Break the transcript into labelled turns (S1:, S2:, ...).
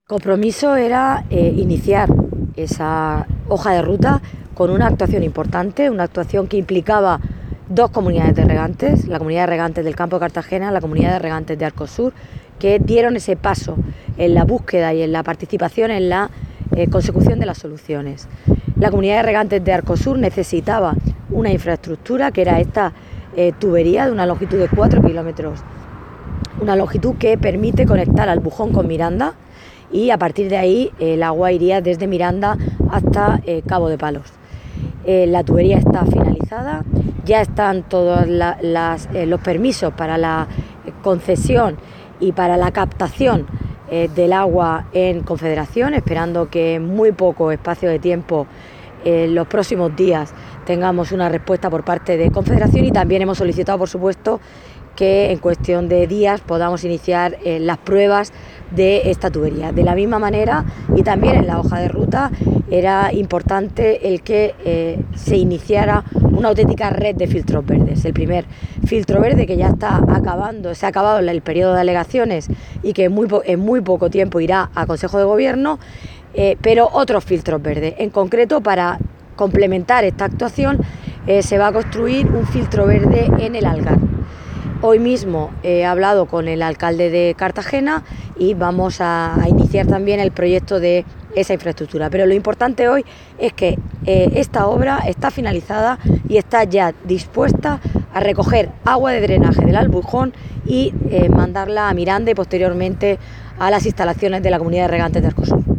S1: Compromiso era iniciar esa hoja de ruta con una actuación importante, una actuación que implicaba dos comunidades de regantes, la comunidad de regantes del campo de Cartagena, la comunidad de regantes de Arcosur, que dieron ese paso en la búsqueda y en la participación en la consecución de las soluciones. La comunidad de regantes de Arcosur necesitaba una infraestructura que era esta tubería de una longitud de 4 kilómetros, una longitud que permite conectar Albujón con Miranda, y a partir de ahí el agua iría desde Miranda hasta Cabo de Palos. La tubería está finalizada, ya están todos los permisos para la concesión y para la captación del agua en Confederación, esperando que en muy poco espacio de tiempo, en los próximos días, tengamos una respuesta por parte de Confederación, y también hemos solicitado, por supuesto, que en cuestión de días podamos iniciar las pruebas de esta tubería. De la misma manera, y también en la hoja de ruta, era importante el que se iniciara una auténtica red de filtros verdes. El primer filtro verde, que ya está acabando, se ha acabado el periodo de alegaciones y que en muy poco tiempo irá a Consejo de Gobierno, pero otros filtros verdes. En concreto, para complementar esta actuación, se va a construir un filtro verde en el Algar. Hoy mismo he hablado con el alcalde de Cartagena y vamos a iniciar también el proyecto de esa infraestructura. Pero lo importante hoy es que esta obra está finalizada y está ya dispuesta a recoger agua de drenaje del Albujón y mandarla a Miranda y posteriormente a las instalaciones de la comunidad de regantes de Arcosur.